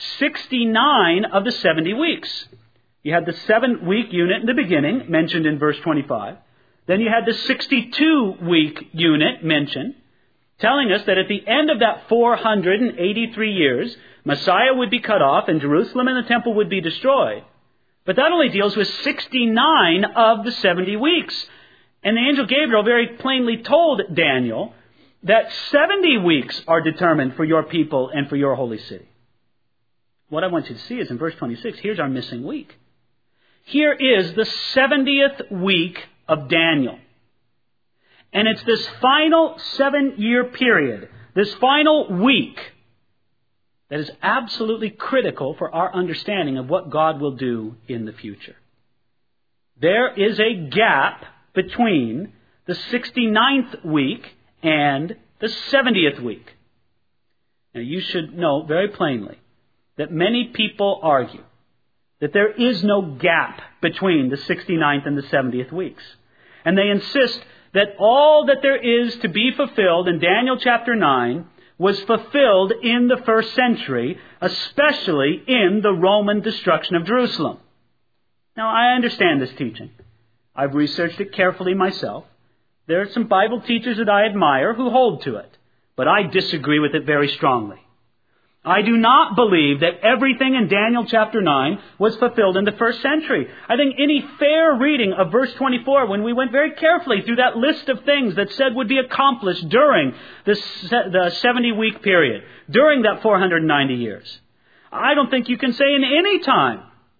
69 of the 70 weeks? You had the 7-week unit in the beginning, mentioned in verse 25. Then you had the 62-week unit mentioned, telling us that at the end of that 483 years, Messiah would be cut off and Jerusalem and the temple would be destroyed. But that only deals with 69 of the 70 weeks. And the angel Gabriel very plainly told Daniel that 70 weeks are determined for your people and for your holy city. What I want you to see is in verse 26, here's our missing week. Here is the 70th week of Daniel. And it's this final 7-year period, this final week, that is absolutely critical for our understanding of what God will do in the future. There is a gap between the 69th week and the 70th week. Now, you should know very plainly that many people argue that there is no gap between the 69th and the 70th weeks. And they insist that all that there is to be fulfilled in Daniel chapter 9 was fulfilled in the first century, especially in the Roman destruction of Jerusalem. Now, I understand this teaching. I've researched it carefully myself. There are some Bible teachers that I admire who hold to it, but I disagree with it very strongly. I do not believe that everything in Daniel chapter 9 was fulfilled in the first century. I think any fair reading of verse 24, when we went very carefully through that list of things that said would be accomplished during the 70-week period, during that 490 years, I don't think you can say in any time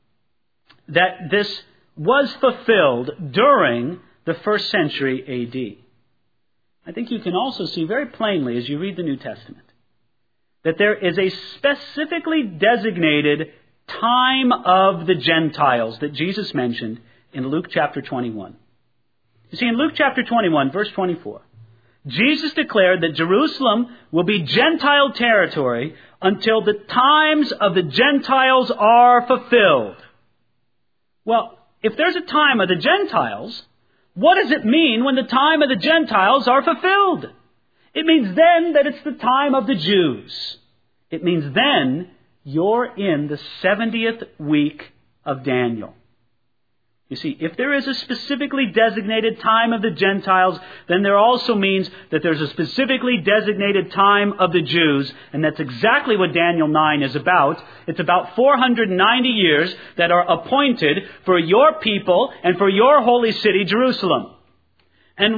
that this was fulfilled during the first century A.D. I think you can also see very plainly as you read the New Testament that there is a specifically designated time of the Gentiles that Jesus mentioned in Luke chapter 21. You see, in Luke chapter 21, verse 24, Jesus declared that Jerusalem will be Gentile territory until the times of the Gentiles are fulfilled. Well, if there's a time of the Gentiles, what does it mean when the time of the Gentiles are fulfilled? It means then that it's the time of the Jews. It means then you're in the 70th week of Daniel. You see, if there is a specifically designated time of the Gentiles, then there also means that there's a specifically designated time of the Jews, and that's exactly what Daniel 9 is about. It's about 490 years that are appointed for your people and for your holy city, Jerusalem. And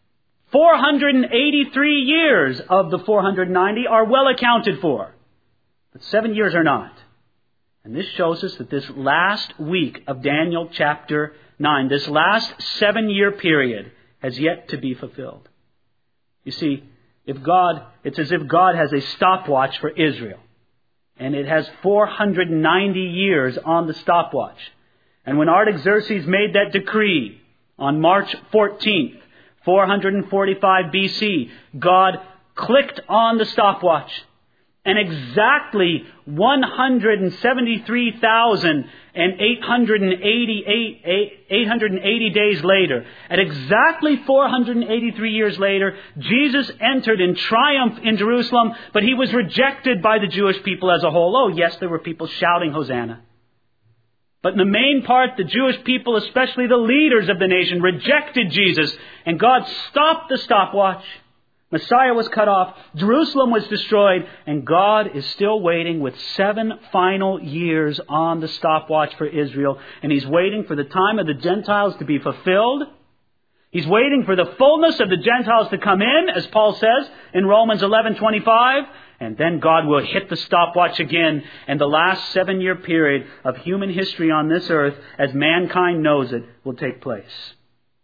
483 years of the 490 are well accounted for, but 7 years are not. And this shows us that this last week of Daniel chapter 9, this last 7-year period, has yet to be fulfilled. You see, it's as if God has a stopwatch for Israel. And it has 490 years on the stopwatch. And when Artaxerxes made that decree on March 14th, 445 BC, God clicked on the stopwatch. And exactly 173,880 days later, at exactly 483 years later, Jesus entered in triumph in Jerusalem, but he was rejected by the Jewish people as a whole. Oh, yes, there were people shouting Hosanna. But in the main part, the Jewish people, especially the leaders of the nation, rejected Jesus, and God stopped the stopwatch. Messiah was cut off, Jerusalem was destroyed, and God is still waiting with 7 final years on the stopwatch for Israel. And He's waiting for the time of the Gentiles to be fulfilled. He's waiting for the fullness of the Gentiles to come in, as Paul says in Romans 11:25. And then God will hit the stopwatch again, and the last 7-year period of human history on this earth, as mankind knows it, will take place.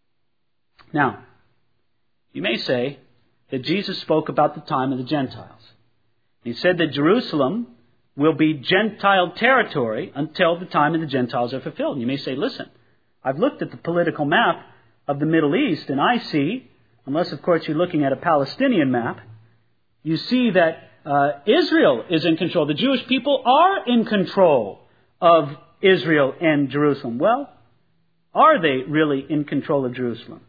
Now, you may say that Jesus spoke about the time of the Gentiles. He said that Jerusalem will be Gentile territory until the time of the Gentiles are fulfilled. And you may say, listen, I've looked at the political map of the Middle East, and I see, unless of course you're looking at a Palestinian map, you see that Israel is in control. The Jewish people are in control of Israel and Jerusalem. Well, are they really in control of Jerusalem?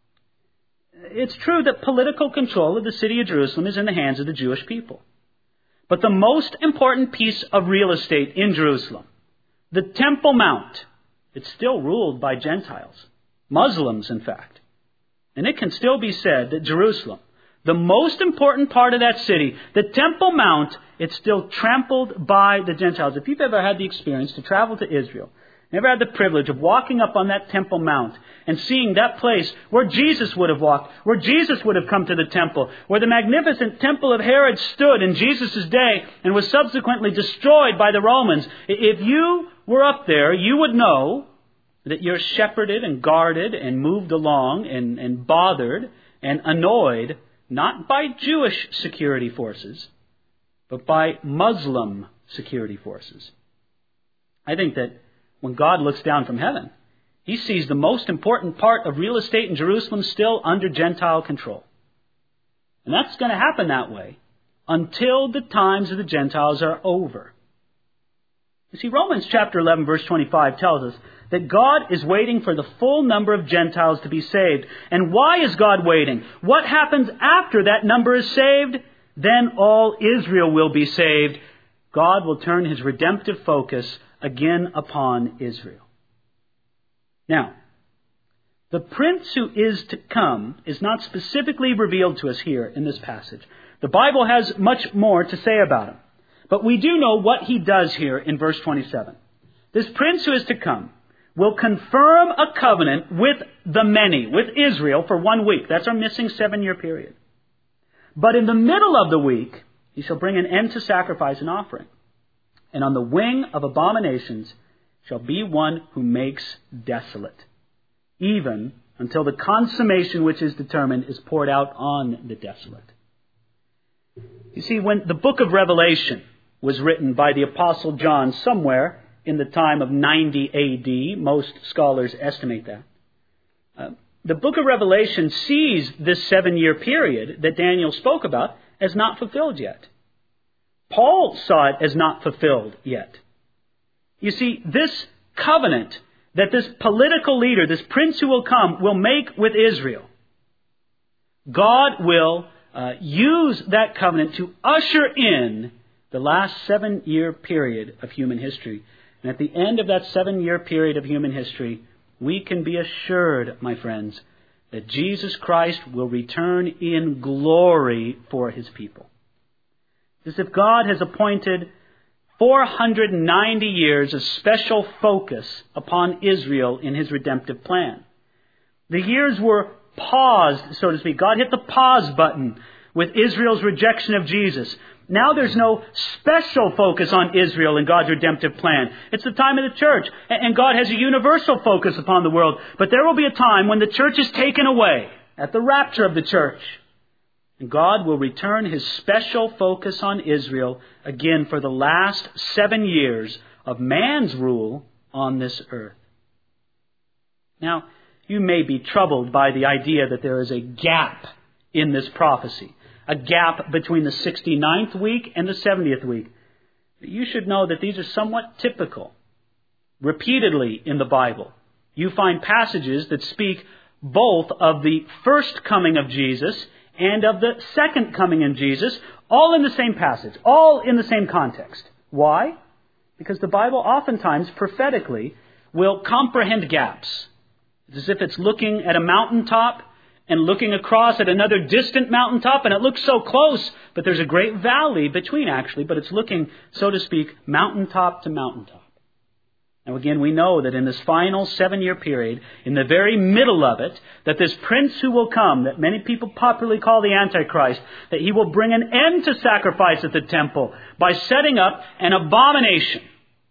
It's true that political control of the city of Jerusalem is in the hands of the Jewish people. But the most important piece of real estate in Jerusalem, the Temple Mount, it's still ruled by Gentiles, Muslims in fact. And it can still be said that Jerusalem, the most important part of that city, the Temple Mount, it's still trampled by the Gentiles. If you've ever had the experience to travel to Israel, never had the privilege of walking up on that Temple Mount and seeing that place where Jesus would have walked, where Jesus would have come to the temple, where the magnificent temple of Herod stood in Jesus' day and was subsequently destroyed by the Romans. If you were up there, you would know that you're shepherded and guarded and moved along and bothered and annoyed, not by Jewish security forces, but by Muslim security forces. I think that when God looks down from heaven, He sees the most important part of real estate in Jerusalem still under Gentile control. And that's going to happen that way until the times of the Gentiles are over. You see, Romans chapter 11, verse 25 tells us that God is waiting for the full number of Gentiles to be saved. And why is God waiting? What happens after that number is saved? Then all Israel will be saved. God will turn His redemptive focus again upon Israel. Now, the prince who is to come is not specifically revealed to us here in this passage. The Bible has much more to say about him. But we do know what he does here in verse 27. This prince who is to come will confirm a covenant with the many, with Israel, for 1 week. That's our missing 7-year period. But in the middle of the week, He shall bring an end to sacrifice and offering. And on the wing of abominations shall be one who makes desolate, even until the consummation which is determined is poured out on the desolate. You see, when the book of Revelation was written by the Apostle John somewhere in the time of 90 A.D., most scholars estimate that, the book of Revelation sees this 7-year period that Daniel spoke about as not fulfilled yet. Paul saw it as not fulfilled yet. You see, this covenant that this political leader, this prince who will come, will make with Israel, God will use that covenant to usher in the last 7-year period of human history. And at the end of that 7-year period of human history, we can be assured, my friends, that Jesus Christ will return in glory for His people. As if God has appointed 490 years of special focus upon Israel in His redemptive plan. The years were paused, so to speak. God hit the pause button with Israel's rejection of Jesus. Now there's no special focus on Israel in God's redemptive plan. It's the time of the church, and God has a universal focus upon the world. But there will be a time when the church is taken away, at the rapture of the church. And God will return His special focus on Israel again for the last 7 years of man's rule on this earth. Now, you may be troubled by the idea that there is a gap in this prophecy. a gap between the 69th week and the 70th week. You should know that these are somewhat typical. Repeatedly in the Bible, you find passages that speak both of the first coming of Jesus and of the second coming of Jesus, all in the same passage, all in the same context. Why? Because the Bible oftentimes prophetically will comprehend gaps. It's as if it's looking at a mountaintop and looking across at another distant mountaintop, and it looks so close, but there's a great valley between actually, but it's looking, so to speak, mountaintop to mountaintop. Now again, we know that in this final 7-year period, in the very middle of it, that this prince who will come, that many people popularly call the Antichrist, that he will bring an end to sacrifice at the temple by setting up an abomination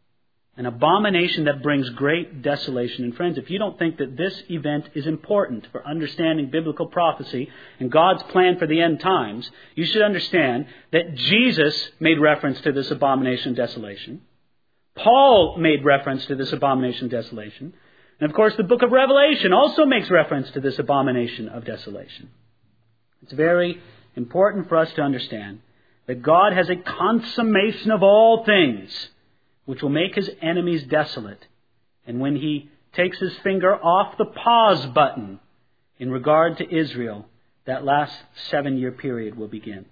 that brings great desolation. And friends, if you don't think that this event is important for understanding biblical prophecy and God's plan for the end times, you should understand that Jesus made reference to this abomination of desolation. Paul made reference to this abomination of desolation. And of course, the book of Revelation also makes reference to this abomination of desolation. It's very important for us to understand that God has a consummation of all things which will make his enemies desolate. And when he takes his finger off the pause button in regard to Israel, that last 7-year period will begin.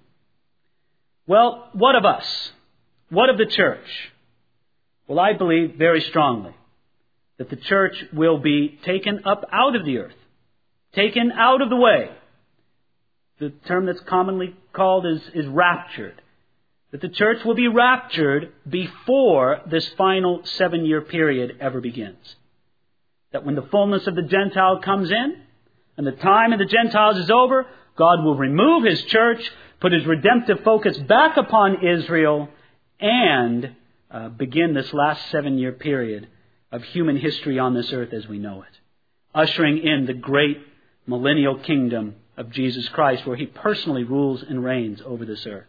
Well, what of us? What of the church? Well, I believe very strongly that the church will be taken up out of the earth, taken out of the way. The term that's commonly called is raptured. That the church will be raptured before this final 7-year period ever begins. That when the fullness of the Gentile comes in and the time of the Gentiles is over, God will remove his church, put his redemptive focus back upon Israel, and begin this last 7-year period of human history on this earth as we know it, ushering in the great millennial kingdom of Jesus Christ, where he personally rules and reigns over this earth.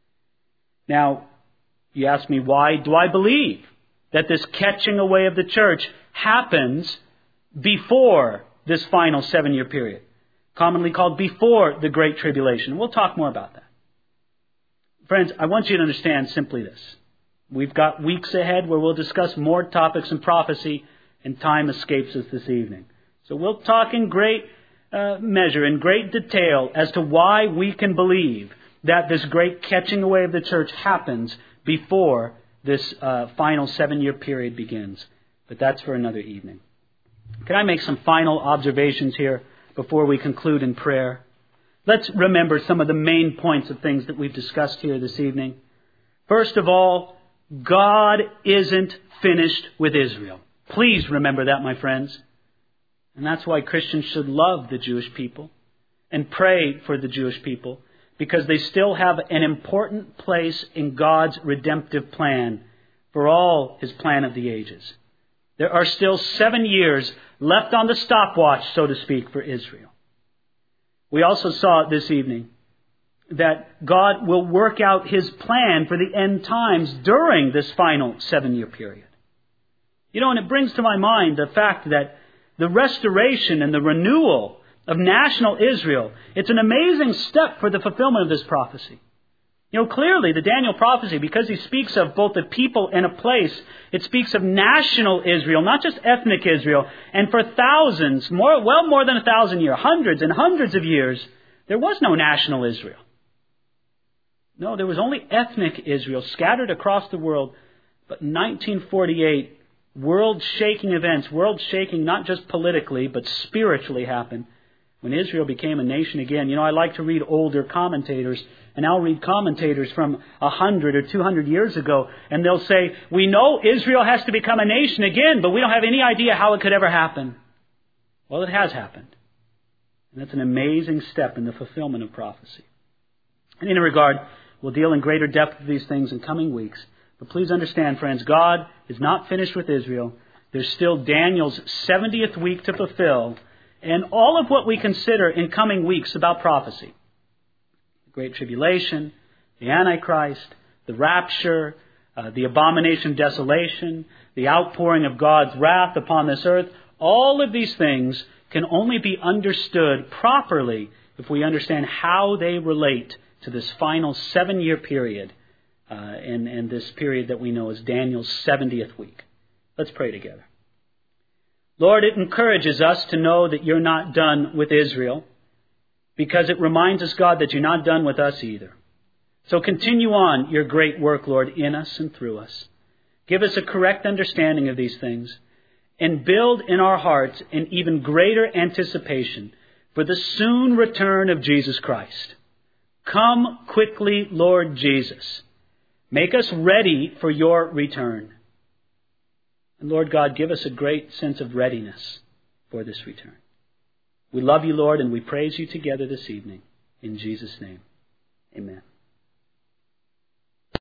Now, you ask me, why do I believe that this catching away of the church happens before this final 7-year period, commonly called before the Great Tribulation? We'll talk more about that. Friends, I want you to understand simply this. We've got weeks ahead where we'll discuss more topics in prophecy, and time escapes us this evening. So we'll talk in great measure, in great detail, as to why we can believe that this great catching away of the church happens before this final 7-year period begins. But that's for another evening. Can I make some final observations here before we conclude in prayer? Let's remember some of the main points of things that we've discussed here this evening. First of all, God isn't finished with Israel. Please remember that, my friends. And that's why Christians should love the Jewish people and pray for the Jewish people, because they still have an important place in God's redemptive plan for all his plan of the ages. There are still 7 years left on the stopwatch, so to speak, for Israel. We also saw this evening that God will work out his plan for the end times during this final 7-year period. You know, and it brings to my mind the fact that the restoration and the renewal of national Israel, it's an amazing step for the fulfillment of this prophecy. You know, clearly the Daniel prophecy, because he speaks of both a people and a place, it speaks of national Israel, not just ethnic Israel. And for thousands, more than 1,000 years, hundreds and hundreds of years, there was no national Israel. No, there was only ethnic Israel scattered across the world. But in 1948, world-shaking events, world-shaking not just politically, but spiritually happened when Israel became a nation again. You know, I like to read older commentators, and I'll read commentators from 100 or 200 years ago, and they'll say, we know Israel has to become a nation again, but we don't have any idea how it could ever happen. Well, it has happened. And that's an amazing step in the fulfillment of prophecy. And in a regard, we'll deal in greater depth with these things in coming weeks. But please understand, friends, God is not finished with Israel. There's still Daniel's 70th week to fulfill, and all of what we consider in coming weeks about prophecy. The Great Tribulation, the Antichrist, the rapture, the abomination of desolation, the outpouring of God's wrath upon this earth. All of these things can only be understood properly if we understand how they relate to this final 7-year period, and this period that we know as Daniel's 70th week. Let's pray together. Lord, it encourages us to know that you're not done with Israel, because it reminds us, God, that you're not done with us either. So continue on your great work, Lord, in us and through us. Give us a correct understanding of these things, and build in our hearts an even greater anticipation for the soon return of Jesus Christ. Come quickly, Lord Jesus. Make us ready for your return. And Lord God, give us a great sense of readiness for this return. We love you, Lord, and we praise you together this evening. In Jesus' name, amen.